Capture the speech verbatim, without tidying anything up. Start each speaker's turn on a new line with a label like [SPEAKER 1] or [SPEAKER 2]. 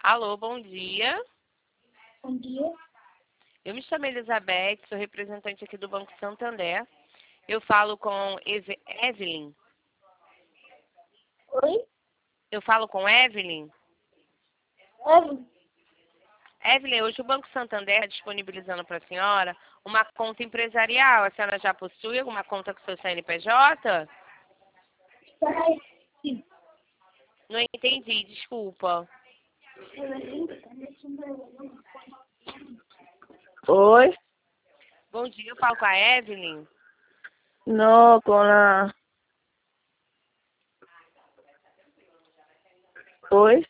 [SPEAKER 1] Alô, bom dia.
[SPEAKER 2] Bom dia.
[SPEAKER 1] Eu me chamo Elizabeth, sou representante aqui do Banco Santander. Eu falo com Eve- Evelyn.
[SPEAKER 2] Oi?
[SPEAKER 1] Eu falo com Evelyn.
[SPEAKER 2] Evelyn?
[SPEAKER 1] Evelyn, hoje o Banco Santander está disponibilizando para a senhora uma conta empresarial. A senhora já possui alguma conta com seu C N P J?
[SPEAKER 2] Sai. Sim.
[SPEAKER 1] Não entendi, desculpa.
[SPEAKER 3] Oi,
[SPEAKER 1] Bom dia, eu falo com a Evelyn.
[SPEAKER 3] no, con la... Oi,